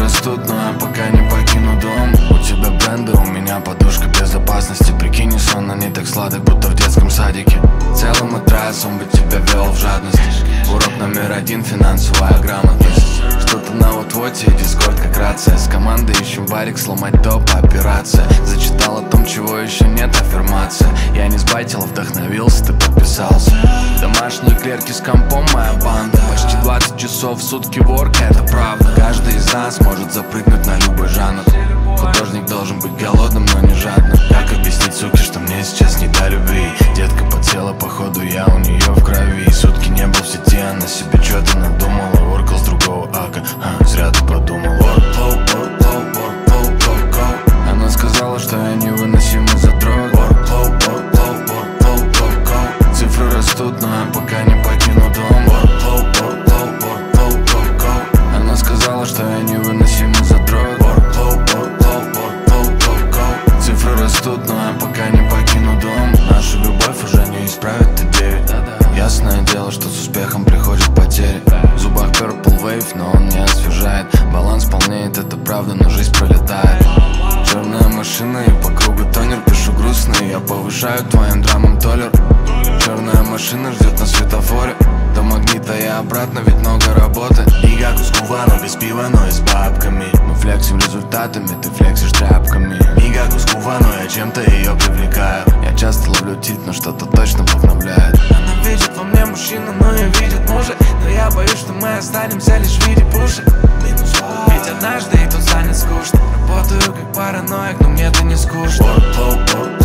растут, но я пока не покину дом. У тебя бренды, у меня подушка безопасности. Прикинь, сон, но не так сладок, будто в детском садике. Целым отряд он бы тебя вел в жадность. Урок номер 1 — финансовая грамотность. Что-то на вот-воте, дискорд как рация. С командой ищем варик, сломать топ, операция. Зачитал о том, чего еще нет, аффирмация. Я не сбайтил, вдохновился, ты подписался. Домашние клерки с компом, моя банда. Почти 20 часов в сутки ворка, это правда. Каждый из нас может запрыгнуть на любой жанр. Художник должен быть голодным, но не жадным. Как объяснить суке, что мне сейчас не до любви? Детка подсела, походу я у нее в крови. Сутки не был в сети, она себе что-то надумала. Воркал с другого ака, зря ты подумал. Она сказала, что я невыносимый задрот. Цифры растут, но я пока не покину дом. Она сказала, что я невыносимый задрот. Цифры растут, но я пока не покину дом. Нашу любовь уже не исправит Т9. Ясное дело, что с успехом приходят потери. В зубах Purple Wave, но он не освежает. Баланс полнеет, это правда, но жизнь пролетает. Черная машина и по кругу тонер. Пишу грустный, я повышаю твоим драмам толер. Черная машина ждет на светофоре. До магнита и обратно, ведь много работы. И как у Скувано, без пива, но и с бабками. Мы флексим результатами, ты флексишь тряпками. И как у Скувано, я чем-то ее привлекаю. Я часто ловлю тильт, но что-то точно вдохновляет. Она видит во мне мужчину, но и видит мужа. Но я боюсь, что мы останемся лишь в виде пушек. Ведь однажды и тут станет скучно. Работаю как параноик, но мне это не скучно.